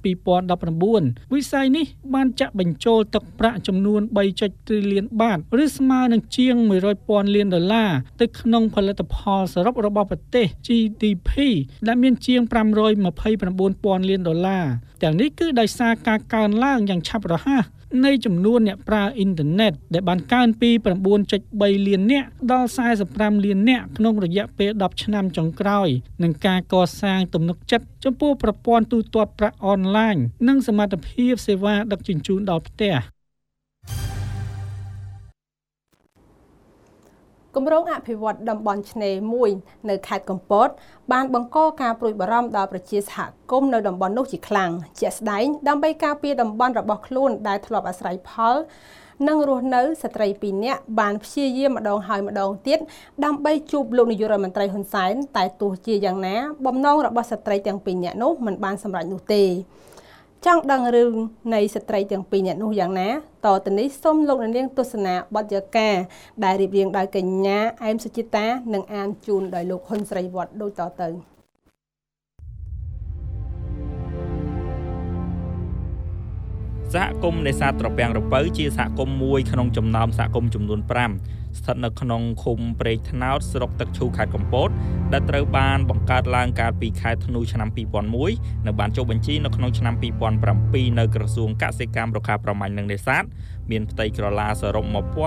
2019វិស័យនេះបានចាក់បញ្ចូលទឹកប្រាក់ចំនួន 3.3 លានបាតឬស្មើនឹងជាង$100,000 លានទៅក្នុងផលិតផលសរុបរបស់ប្រទេស GDP ដែលមានជាង$529,000 លានទាំងនេះគឺដោយសារការកើនឡើងយ៉ាងឆាប់រហ័សនៃចំនួនអ្នកប្រើអ៊ីនធឺណិតដែលបានកើនពី 9.3 លាននាក់ដល់ 45 លាននាក់ក្នុងរយៈពេល 10 ឆ្នាំចុងក្រោយនិងការកសាងទំនុកចិត្តចំពោះប្រព័ន្ធទូទាត់ប្រាក់អនឡាញនិងសមត្ថភាពសេវាដឹកជញ្ជូនដល់ផ្ទះគម្រោងអភិវឌ្ឍតំបន់ឆ្នេរមួយនៅខេត្តកំពតបានបង្កការព្រួយបារម្ភដល់ប្រជាសហគមន៍នៅតំបន់នោះជាខ្លាំងជាក់ស្ដែងដើម្បីការពារតំបន់របស់ខ្លួនដែលធ្លាប់អាស្រ័យផលនិងរស់នៅស្ត្រី2នាក់បានព្យាយាមម្ដងហើយម្ដងទៀតដើម្បីជួបលោកនាយករដ្ឋមន្ត្រីហ៊ុនសែនតែទោះជាយ៉ាងណាបំណងរបស់ស្ត្រីទាំង2នាក់នោះមិនបានសម្រេចនោះទេចង់ដឹងរឿងនៃស្ត្រីទាំង2នាក់នោះយ៉ាងណាតទៅនេះសូមលោកនាងទស្សនាបទយកាដែលរៀបរៀងដោយកញ្ញាអែមសុជីតានិងអានជូនដោយលោកហ៊ុនស្រីវត្តដូចតទៅសហគមន៍នេសាទត្រពាំងរពៅជាសហគមន៍មួយក្នុងចំណោមសហគមន៍ចំនួន5ស្ថិតនៅក្នុងឃុំព្រែកថ្នោតស្រុកទឹកឈូខេត្តកំពតដែលត្រូវបានបង្កើតឡើងកាលពីខែធ្នូឆ្នាំ2001និងបានចុះបញ្ជីនៅក្នុងឆ្នាំ2007នៅក្រសួងកសិកម្មរុក្ខាប្រមាញ់និងនេសាទមានផ្ទៃក្រឡាសរុប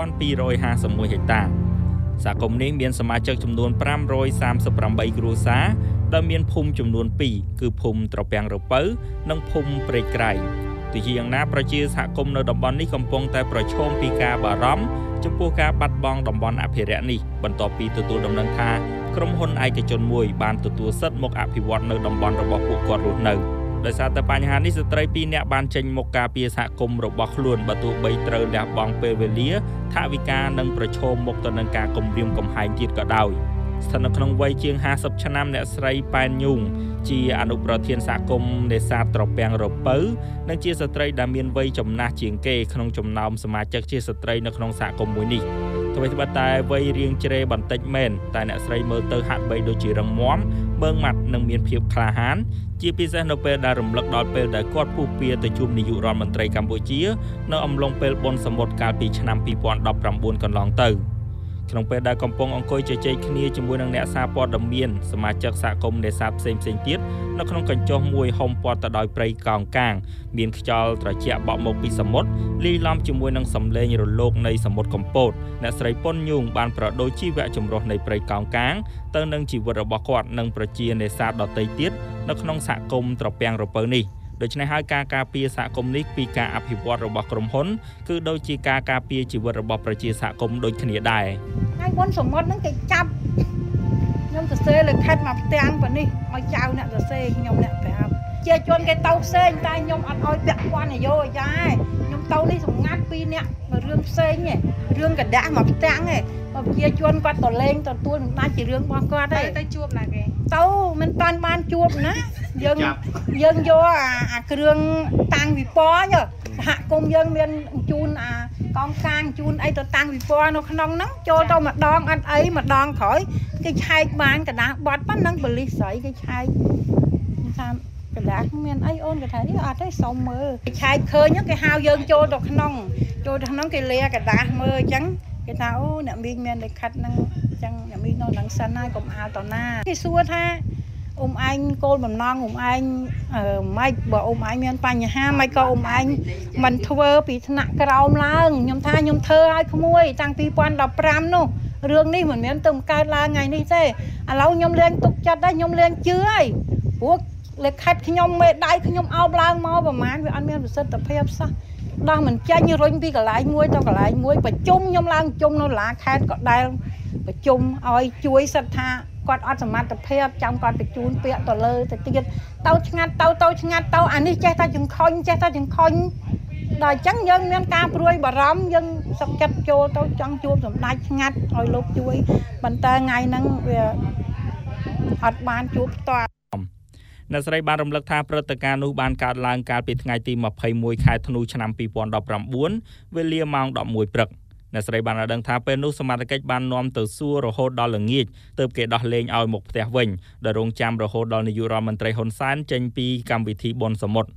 1251 ហិកតាសហគមន៍នេះមានសមាជិកចំនួន538គ្រួសារដែលមានភូមិចំនួន2គឺភូមិត្រពាំងរពៅនិងភូមិព្រែកក្រៃទោះជាយ៉ាងណាប្រជាសហគមន៍នៅតំបន់នេះកំពុងតែប្រឈមពីការបារម្ភចំពោះការបាត់បង់តំបន់អភិរក្សនេះបន្ទាប់ពីទទួលដំណឹងថាក្រុមហ៊ុនឯកជនមួយបានទទួលសិទ្ធិមកអភិវឌ្ឍនៅតំបន់របស់ពួកគាត់រស់នៅដោយសារតែបញ្ហានេះស្ត្រី2នាក់បានចេញមកការពារសហគមន៍របស់ខ្លួនបើទោះបីត្រូវលះបង់ពេលវេលាថវិកានិងប្រឈមមុខទៅនឹងការគំរាមកំហែងទៀតក៏ដោយស្ថិតនៅក្នុងវ័យជាង50ឆ្នាំអ្នកស្រីប៉ែនញូងជាអនុប្រធានសហគមន៍នេសាទត្រពាំងរពៅនិងជាស្ត្រីដែលមានវ័យចំណាស់ជាងគេក្នុងចំណោមសមាជិកជាស្ត្រីនៅក្នុងសហគមន៍មួយនេះអ្វីតែវ័យរៀងជ្រេបន្តិចមែនតែអ្នកស្រីមើលទៅហាក់បីដូចជារឹងមាំមើងម៉ាត់និងមានភាពក្លាហានជាពិសេសនៅពេលដែលរំលឹកដល់ពេលដែលគាត់ពុះពៀទៅជួបនាយករដ្ឋមន្ត្រីកម្ពុជានៅអំឡុងពេលបុណ្យសមុទ្រកាលពីឆ្នាំ2019កន្លងទៅក្នុងពេលដែលកំពុងអង្គុយជជែកគ្នាជាមួយនឹងអ្នកសារព័ត៌មានសមាជិកសហគមន៍នេសាទផ្សេងទៀតនៅក្នុងកញ្ចុះមួយហុំព័ទ្ធទៅដោយព្រៃកោងកាងមានខ្យល់ត្រជាក់បក់មកពីសមុទ្រលាយឡំជាមួយនឹងសំឡេងរលកនៃសមុទ្រកំពតអ្នកស្រីប៉ុនញូងបានប្រដូចជីវៈចម្រុះនៃព្រៃកោងកាងទៅនឹងជីវិតរបស់គាត់និងប្រជានេសាទដទៃទៀតនៅក្នុងសហគមន៍ត្រពាំងរពៅនេះដូច្នេះហើយការការពារសហគមន៍នេះពីការអភិវឌ្ឍរបស់ក្រុមហ៊ុនគឺដូចជាការការពារជីវិតរបស់ប្រជាសហគមន៍ដូចគ្នាដែរថ្ងៃមុនសមុទ្រហ្នឹងគេចាប់ខ្ញុំសរសេរលើខេត្តមកផ្ទាំងប៉ុណ្នេះឲ្យចៅអ្នកសរសេរខ្ញុំអ្នកប្រាប់ជាជនគេទៅផ្សេងតែខ្ញុំអត់ឲ្យពាក់ព័ន្ធនយោអាយ៉ាខ្ញុំទៅនេះសម្ងាត់2នាក់រឿងផ្សេងឯងរឿងកដាស់មកផ្ទាំងឯងប្រជាជនគាត់ទៅលេងទទួលមិនដាច់ជារឿងរបស់គាត់ទេទៅជួបណាគេទៅមិនតាន់បានជួបណាយើងយកអាគ្រឿងតាំងវិព័ន្ធសហគមន៍យើងមានជូនអាកងកាងជូនអីទៅតាំងវិព័ន្ធនៅក្នុងហ្នឹងចូលទៅម្ដងអត់អីម្ដងក្រោយគេឆែកបានកដាស់បាត់ប៉ុណ្ណឹងប៉ូលីសស្រីគេឆែកថាកដាស់មានអីអូនគេថានេះអត់ទេសុំមើលគេឆែកឃើញគេហៅយើងចូលទៅក្នុងគេលាកដាស់មើលអញ្ចឹងគេថាអូអ្នកមីងមានលិខិតហ្នឹងអញ្ចឹងអ្នកមីងនៅនឹងសិនហើយកុំអាលតណាគេសួរថាអ៊ំឯងគោលបំណងអ៊ំឯងម៉េចបើអ៊ំឯងមានបញ្ហាម៉េចក៏អ៊ំឯងមិនធ្វើពីថ្នាក់ក្រោមឡើងខ្ញុំថាខ្ញុំធ្វើឲ្យក្មួយតាំង2015នោះរឿងនេះមិនមែនទៅកើតឡើងថ្ងៃនេះទេឥឡូវខ្ញុំលែងទុកចិត្តដែរខ្ញុំលែងជឿហើយព្រោះលិខិតខ្ញុំមេដៃខ្ញុំអោបឡើងមកប្រហែលវាអត់មានប្រសិទ្ធភាពសោះដោះមិនចាញ់រុញពីកន្លែងមួយទៅកន្លែងមួយប្រជុំខ្ញុំឡើងប្រជុំនៅឡាខេត្តក៏ដែលប្រជុំឲ្យជួយសិទ្ធថាគាត់អត់សមត្ថភាពចាំគាត់បញ្ជូនពាក្យទៅលើទៅទៀតទៅឆ្ងាត់ទៅឆ្ងាត់ទៅអានេះចេះតែចង្ខុញដល់អញ្ចឹងយើងមានការព្រួយបារម្ភយើងសុខចិត្តចូលទៅចង់ជួបសម្ដេចឆ្ងាត់ឲ្យលោកជួយប៉ុន្តែថ្ងៃហ្នឹងវាអត់បានជួបផ្ទាល់អ្នកស្រីបានរំលឹកថាព្រឹត្តិការណ៍នោះបានកើតឡើងកាលពីថ្ងៃទី21ខែធ្នូឆ្នាំ2019វេលាម៉ោង11ព្រឹកអ្នកស្រីបានដឹងថាពេលនោះសមាជិកបាននាំទៅសួររហូតដល់ល្ងាចទើបគេដោះលែងឲ្យមកផ្ទះវិញដែលរងចាំរហូតដល់នាយករដ្ឋមន្ត្រីហ៊ុនសែនចេញពីកម្មវិធីបុណ្យសមុទ្រ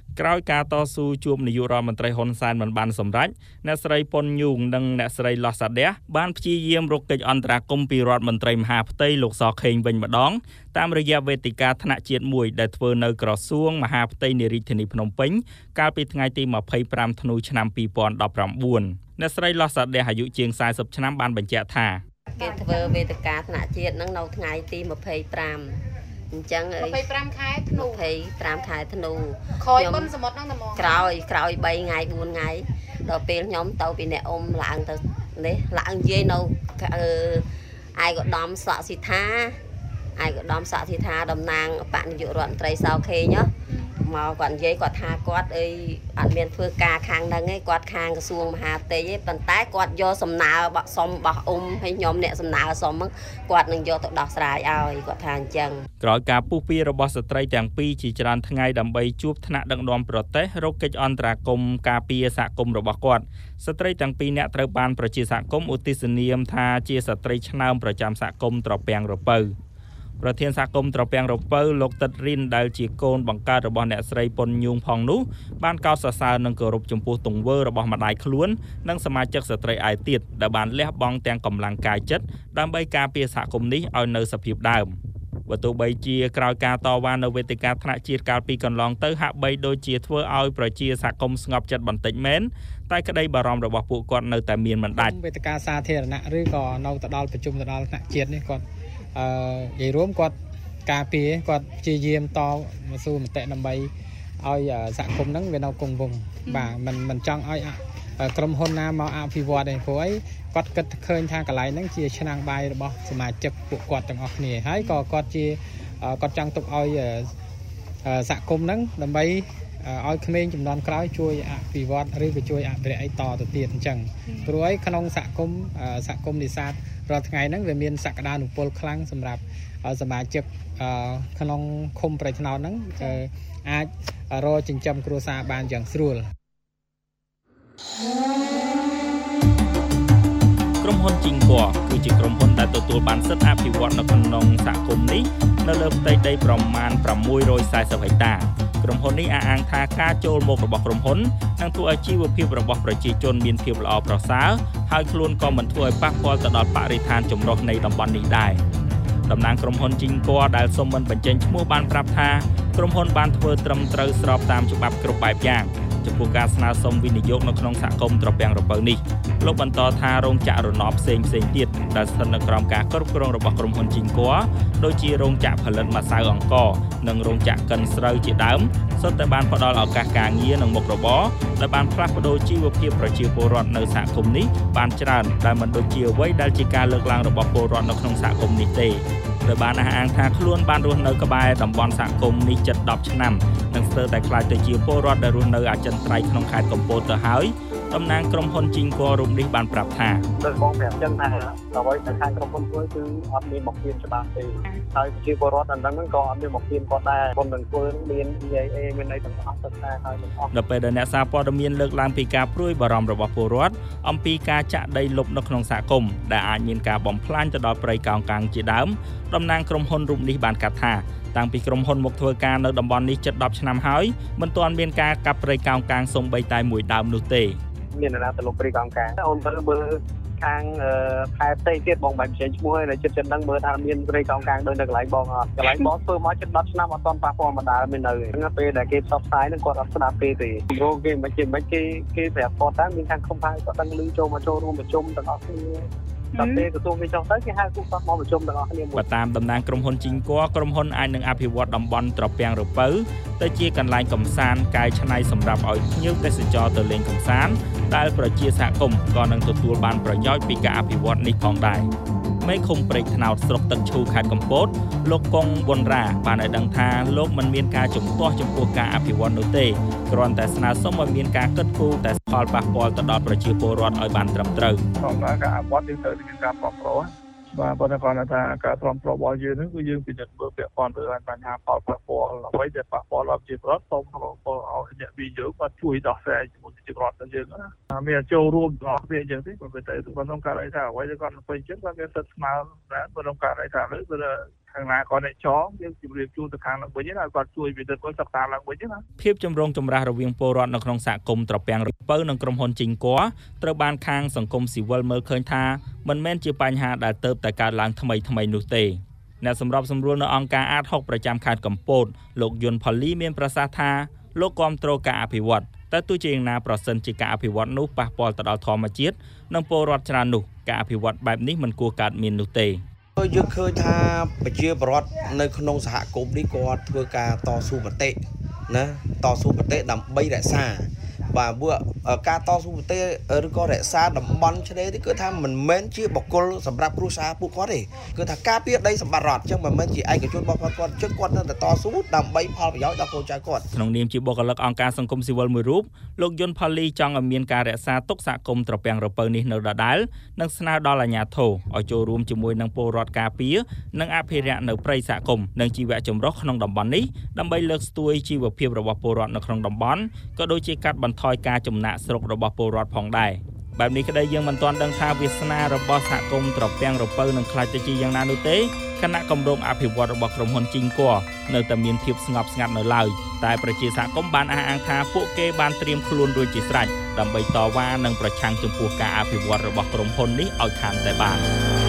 ក្រោយការតស៊ូជួបនាយករដ្ឋមន្ត្រីហ៊ុនសែនមិនបានសម្រេចអ្នកស្រីប៉ុនញូងនិងអ្នកស្រីឡោះសាដេះបានព្យាយាមរកកិច្ចអន្តរាគមន៍ពីរដ្ឋមន្ត្រីមហាផ្ទៃលោកសខេងវិញម្ដងតាមរយៈវេទិកាថ្នាក់ជាតិមួយដែលធ្វើនៅក្រសួងមហាផ្ទៃនៃរាជធានីភ្នំពេញកាលពីថ្ងៃទី25ធ្នូឆ្នាំ2019អ្នកស្រីឡោះសាដេះអាយុជាង40ឆ្នាំបានបញ្ជាក់ថាគេធ្វើវេទិកាថ្នាក់ជាតិនឹងនៅថ្ងៃទី25អញ្ចឹង 25ខែធ្នូ 25ខែធ្នូក្រោយបុណ្យសមុទ្រហ្នឹងតែហ្មងក្រោយ3ថ្ងៃ4ថ្ងៃដល់ពេលខ្ញុំទៅពីអ្នកអ៊ំឡើងទៅនេះឡើងនិយាយនៅឯកឧត្តមសកសិដ្ឋាតំណាងបកនាយករដ្ឋមន្ត្រីសៅខេងមកគាត់និយាយគាត់ថាគាត់អីអត់មានធ្វើការខាងហ្នឹងឯងគាត់ខាងក្រសួងមហាផ្ទៃឯងប៉ុន្តែគាត់យកសំណើសុំរបស់អ៊ំហើយខ្ញុំអ្នកសំណើសុំហ្នឹងគាត់នឹងយកទៅដោះស្រាយឲ្យគាត់ថាអញ្ចឹងក្រោយការពុះពៀរបស់ស្ត្រីទាំងពីរជាច្រើនថ្ងៃដើម្បីជួបថ្នាក់ដឹកនាំប្រទេសរកកិច្ចអន្តរាគមន៍ការពារសហគមន៍របស់គាត់ស្ត្រីទាំងពីរអ្នកត្រូវបានប្រជាសហគមន៍ឧទ្ទិសនាមថាជាស្ត្រីឆ្នើមប្រចាំសហគមន៍ត្រពាំងរពៅប្រធានសហគមន៍ត្រពាំងរពៅលោកតិតរិនដែលជាកូនបង្កើតរបស់អ្នកស្រីប៉ុនញូងផងនោះបានកោតសរសើរនិងគោរពចំពោះទង្វើរបស់ម្ដាយខ្លួននិងសមាជិកស្ត្រីឯទៀតដែលបានលះបង់ទាំងកម្លាំងកាយចិត្តដើម្បីការពារសហគមន៍នេះឲ្យនៅសភាពដើមបើទោះបីជាក្រោយការតវ៉ានៅវេទិកាថ្នាក់ជាតិកាលពីកន្លងទៅហាក់បីដូចជាធ្វើឲ្យប្រជាសហគមន៍ស្ងប់ចិត្តបន្តិចមែនតែក្តីបារម្ភរបស់ពួកគាត់នៅតែមានមិនដាច់វេទិកាសាធារណៈឬក៏នៅទៅដល់ប្រជុំទៅដល់ថ្នាក់ជាតិនេះគាត់និយាយរួមគាត់ការពារគាត់ព្យាយាមតមកស៊ូមតិដើម្បីឲ្យសហគមន៍ហ្នឹងវានៅគង់វង្សបាទមិនចង់ឲ្យក្រុមហ៊ុនណាមកអភិវឌ្ឍទេព្រោះអីគាត់គិតឃើញថាកន្លែងហ្នឹងជាឆ្នាំងបាយរបស់សមាជិកពួកគាត់ទាំងអស់គ្នាហើយក៏គាត់ចង់ទុកឲ្យសហគមន៍ហ្នឹងដើម្បីឲ្យក្មេងចំនួនក្រោយជួយអភិវឌ្ឍឬក៏ជួយអភិរក្សអីតទៅទៀតអញ្ចឹងព្រោះអីក្នុងសហគមន៍នេសាទរាល់ថ្ងៃហ្នឹងវាមានសក្តានុពលខ្លាំងសម្រាប់សមាជិកក្នុងឃុំប្រៃថ្នោតហ្នឹងអាចរកចិញ្ចឹមគ្រួសារបានយ៉ាងស្រួលក្រុមហ៊ុនជីងគ័រគឺជាក្រុមហ៊ុនដែលទទួលបានសិទ្ធិអភិវឌ្ឍនៅក្នុងសហគមន៍នេះនៅលើផ្ទៃដីប្រមាណ640ហិកតាក្រុមហ៊ុននេះអះអាងថាការចូលមករបស់ក្រុមហ៊ុននឹងធ្វើឲ្យជីវភាពរបស់ប្រជាជនមានភាពល្អប្រសើរហើយខ្លួនក៏មិនធ្វើឲ្យប៉ះពាល់ទៅដល់បរិស្ថានចម្រុះនៃតំបន់នេះដែរតំណាងក្រុមហ៊ុនជីងគ័រដែលសូមមិនបញ្ចេញឈ្មោះបានប្រាប់ថាក្រុមហ៊ុនបានធ្វើត្រឹមត្រូវស្របតាមច្បាប់គ្រប់បែបយ៉ាងចំពោះការស្នើសុំវិនិយោគនៅក្នុងសហគមន៍ត្រពាំងរពៅនេះលោកបន្តថារោងចក្ររណបផ្សេងទៀតដែលស្ថិតនៅក្រោមការគ្រប់គ្រងរបស់ក្រុមហ៊ុនជីងគ័រដូចជារោងចក្រផលិតម្សៅអង្ករនិងរោងចក្រកិនស្រូវជាដើមសុទ្ធតែបានផ្ដល់ឱកាសការងារនិងមុខរបរដែលបានផ្លាស់ប្ដូរជីវភាពប្រជាពលរដ្ឋនៅសហគមន៍នេះបានច្រើនដែលមិនដូចជាអ្វីដែលជាការលើកឡើងរបស់ពលរដ្ឋនៅក្នុងសហគមន៍នេះទេដោយបានអះអាងថាខ្លួនបានរស់នៅក្បែរតំបន់សហគមន៍នេះជិត10ឆ្នាំនិងស្ទើរតែខ្លាចទៅជាពលរដ្ឋដែលរស់នៅអចិន្ត្រៃយ៍ក្នុងខេត្តកំពតទៅហើយតំណាងក្រុមហ៊ុនជីងគ័ររូបនេះបានប្រាប់ថាដោយបងប្រាប់ចឹងថាអ្វីដែលខាងក្រុមហ៊ុនធ្វើគឺអត់មានមកពៀនច្បាស់ទេហើយប្រជាពលរដ្ឋហ្នឹងក៏អត់មានមកពៀនគាត់ដែរប៉ុន្តែធ្វើនឹងមាន EIA មានអីទាំងអស់ទៅតែហើយមិនអស់ដល់ពេលដែលអ្នកសារព័ត៌មានលើកឡើងពីការព្រួយបារម្ភរបស់ពលរដ្ឋអំពីការចាក់ដីលុបនៅក្នុងសហគមន៍ដែលអាចមានការបំផ្លាញទៅដល់ព្រៃកោងកាងជាដើមតំណាងក្រុមហ៊ុនរូបនេះបានកាត់ថាតាំងពីក្រុមហ៊ុនមកធ្វើការនៅតំបន់នេះជិត10ឆ្នាំហើយមិនទាន់មានការកាប់ព្រៃកោងកាងសូម្បីតែមួយដើមនោះទេមានអ្នកណាទៅលុបព្រៃកោងកាងអូនមើលខាងខេត្តផ្សេងទៀតបងមិនចេញឈ្មោះហើយចិត្តហ្នឹងមើលថាមានព្រៃកោងកាងដូចនៅកន្លែងបងអត់កន្លែងបងធ្វើមកជិត10ឆ្នាំអត់ទាន់ប៉ះពាល់មកដល់មាននៅហ្នឹងពេលដែលគេផ្សព្វផ្សាយហ្នឹងគាត់អត់ស្ដាប់ទេព្រោះគេមិនគេប្រាប់គាត់ថាមានខាងឃុំផាយគាត់ដឹងឮចូលរួមប្រជុំទាំងអស់គ្នាដល់ពេលក្រសួងគេចុះទៅគេហៅគូគាត់មកប្រជុំទាំងអស់គ្នាបើតាមតំណាងក្រុមហ៊ុនជីងគ័រក្រុមហ៊ុនអាចនឹងអភិវឌ្ឍតំបន់ត្រពាំងរពៅទៅជាកន្លែងកម្សាន្តកែច្នៃសម្រាប់ឲ្យភ្ញៀវទេសចរទៅលេងកម្សាន្តដែលប្រជាសហគមន៍ក៏នឹងទទួលបានប្រយោជន៍ពីការអភិវឌ្ឍនេះផងដែរមេឃុំព្រែកថ្នោតស្រុកទឹកឈូខេត្តកំពតលោកកុងប៊ុនរ៉ាបានឲ្យដឹងថាលោកមិនមានការជំទាស់ចំពោះការអភិវឌ្ឍនោះទេគ្រាន់តែស្នើសុំឲ្យមានការគិតគូរតែផលប៉ះពាល់ទៅដល់ប្រជាពលរដ្ឋឲ្យបានត្រឹមត្រូវក្នុងការអភិវឌ្ឍយើងត្រូវមានការប្រព្រឹត្តបាទប៉ុន្តែគាត់ថាការទ្រាំទ្ររបស់យើងហ្នឹងគឺយើងពិនិត្យមើលពាក់ព័ន្ធទៅនឹងបញ្ហាផលប៉ះពាល់អ្វីដែលប៉ះពាល់ដល់ប្រជាពលរដ្ឋសូមឲ្យអ្នកវិនិយោគគាត់ជួយដោះស្រាយជាមួយប្រជាពលរដ្ឋទៅយើងណាមានចូលរួមរបស់វាអញ្ចឹងទេបើទៅក្នុងករណីថាអ្វីដែលគាត់ទៅអញ្ចឹងគាត់មានសិទ្ធិស្មើដែរបើក្នុងករណីថាលើខាងណាគាត់អ្នកចងយើងជម្រាបជូនទៅខាងឡើងវិញណាគាត់ជួយវិនិច្ឆ័យសិក្សាឡើងវិញណាភាពចម្រូងចម្រាសរវាងពលរដ្ឋនៅក្នុងសហគមន៍ត្រពាំងរពៅនិងក្រុមហ៊ុនជីងគ័រត្រូវបានខាងសង្គមស៊ីវិលមើលឃើញថាមិនមែនជាបញ្ហាដែលទើបតែកើតឡើងថ្មីនោះទេអ្នកសម្របសម្រួលនៅអង្គការអាត6ប្រចាំខេត្តកំពតលោកយុនផលីមានប្រសាសន៍ថាលោកគាំទ្រការអភិវឌ្ឍតែទោះជាយ៉ាងណាប្រសិនជាការអភិវឌ្ឍនោះប៉ះពាល់ទៅដល់ធម្មជាតិនិងពលរដ្ឋច្រើននោះការអភិវឌ្ឍបែបនេះមិនគួរកើតមាននោះទេយើងឃើញថាប្រជាពលរដ្ឋនៅក្នុងសហគមន៍នេះគាត់ធ្វើការតស៊ូមតិណាតស៊ូមតិដើម្បីរក្សាបាទពួកការតស៊ូមតិឬក៏រក្សាតំបន់ឆ្នេរនេះគឺថាមិនមែនជាបុគ្គលសម្រាប់គ្រួសារពួកគាត់ទេគឺថាការពារដីសម្បត្តិរដ្ឋអញ្ចឹងមិនមែនជាឯកជនរបស់គាត់អញ្ចឹងគាត់នៅតែតស៊ូដើម្បីផលប្រយោជន៍ដល់កូនចៅគាត់ក្នុងនាមជាបុគ្គលិកអង្គការសង្គមស៊ីវិលមួយរូបលោកយុនផលីចង់ឲ្យមានការរក្សាទុកសហគមន៍ត្រពាំងរពៅនេះនៅដដែលនិងស្នើដល់អាជ្ញាធរឲ្យចូលរួមជាមួយនឹងពលរដ្ឋការពារនិងអភិរក្សនៅព្រៃសហគមន៍និងជីវៈចម្រុះក្នុងតំបន់នេះដើម្បីលើកស្ទួយជីវភាពរបស់ពលរដ្ឋនៅក្នុងតំបន់ក៏ដូចជាកាត់បន្ថយការចំណាក់ស្រុករបស់ពលរដ្ឋផងដែរបែបនេះក្តីយើងមិនទាន់ដឹងថាវាសនារបស់សហគមន៍ត្រពាំងរពៅនឹងខ្លាចទៅជាយ៉ាងណានោះទេគណៈគម្រោងអភិវឌ្ឍរបស់ក្រុមហ៊ុនជីងគ័រនៅតែមានភាពស្ងប់ស្ងាត់នៅឡើយតែប្រជាសហគមន៍បានអះអាងថាពួកគេបានត្រៀមខ្លួនរួចជាស្រេចដើម្បីតវ៉ានិងប្រឆាំងចំពោះការអភិវឌ្ឍរបស់ក្រុមហ៊ុននេះឲ្យខានតែបាន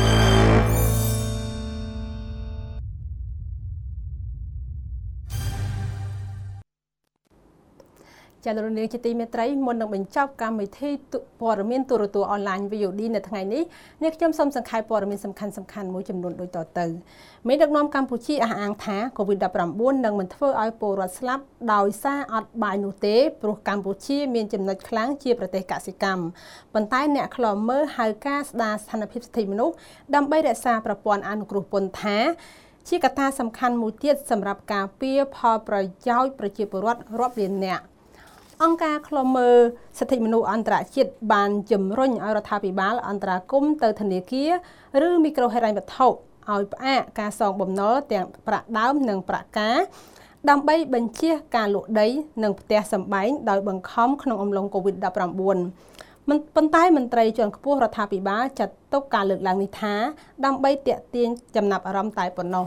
ចាលោកនាងជាទីមេត្រីមុននឹងបញ្ចប់កម្មវិធីព័ត៌មានទូរទស្សន៍អនឡាញ VOD នៅថ្ងៃនេះអ្នកខ្ញុំសូមសង្ខេបព័ត៌មានសំខាន់មួយចំនួនដូចតទៅមេដឹកនាំកម្ពុជាអះអាងថា COVID-19 នឹងមិនធ្វើឲ្យពលរដ្ឋស្លាប់ដោយសារអត់បាយនោះទេព្រោះកម្ពុជាមានចំណុចខ្លាំងជាប្រទេសកសិកម្មប៉ុន្តែអ្នកខ្លាំមើលហៅការស្ដារស្ថានភាពសិទ្ធិមនុស្សដើម្បីរក្សាប្រព័ន្ធអនុគ្រោះពន្ធថាជាកត្តាសំខាន់មួយទៀតសម្រាប់ការពារផលប្រយោជន៍ប្រជាពលរដ្ឋរាប់លាននាក់អង្គការឃ្លាំមើលសិទ្ធិមនុស្សអន្តរជាតិបានជំរុញឲ្យរដ្ឋាភិបាលអន្តរាគមន៍ទៅធនាគារឬមីក្រូហិរញ្ញវត្ថុឲ្យផ្អាកការសងបំណុលទាំងប្រាក់ដើមនិងប្រាក់ការដើម្បីបញ្ជៀសការលក់ដីនិងផ្ទះសម្បែងដោយបង្ខំក្នុងអំឡុង COVID-19 ប៉ុន្តែមន្ត្រីជាន់ខ្ពស់រដ្ឋាភិបាលចាត់ទុកការលើកឡើងនេះថាដើម្បីទាក់ទាញចំណាប់អារម្មណ៍តែប៉ុណ្ណោះ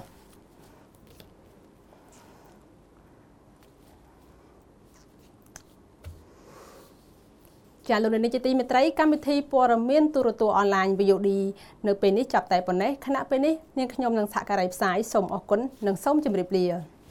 ចាលោកនាងជាទីមេត្រីកម្មវិធីព័ត៌មានទូរទស្សន៍អនឡាញ VOD នៅពេលនេះចាប់តែប៉ុណ្ណេះខណៈពេលនេះនាងខ្ញុំនឹងសហការីផ្សាយសូមអរគុណនិងសូមជម្រាបលា